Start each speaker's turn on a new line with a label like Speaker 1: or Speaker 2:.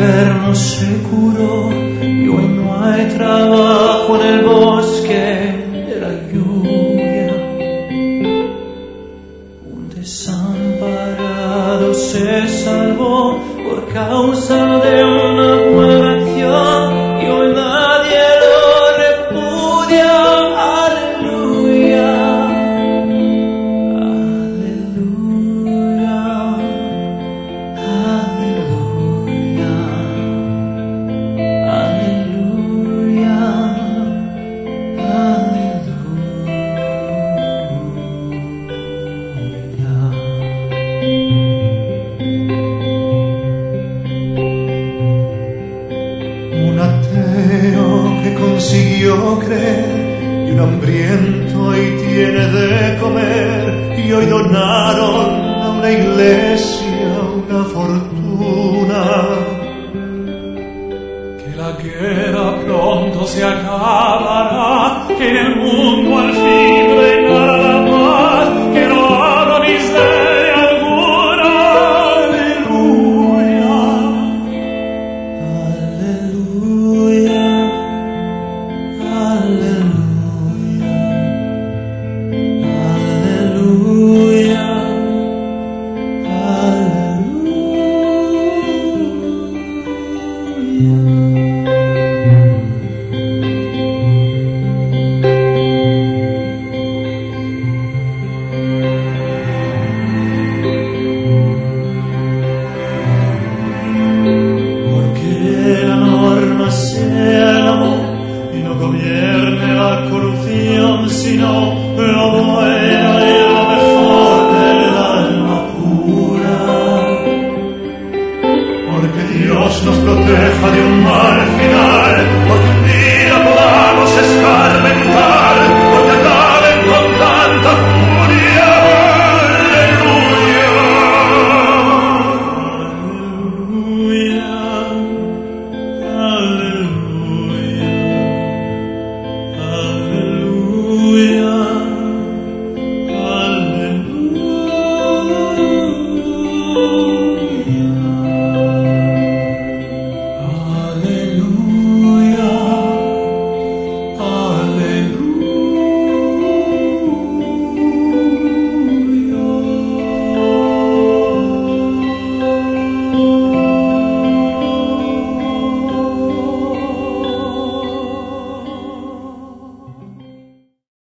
Speaker 1: enfermo se curó y hoy no hay trabajo en el bosque de la lluvia. Un desamparado se salvó por causa de una buena acción y hoy nadie lo repudia. Aleluya, aleluya, aleluya, aleluya,
Speaker 2: Un ateo que consiguió creer y un hambriento y tiene de comer y hoy donaron a una iglesia una fortuna.
Speaker 3: Que la guerra pronto se acabará, que en el mundo al fin reinará la paz, que no habrá miseria alguna. Aleluya,
Speaker 1: aleluya, aleluya, aleluya, porque la norma sea el amor y no gobierne la corrupción, sino lo bueno y lo mejor del alma pura.
Speaker 2: Porque Dios nos proteja de un mal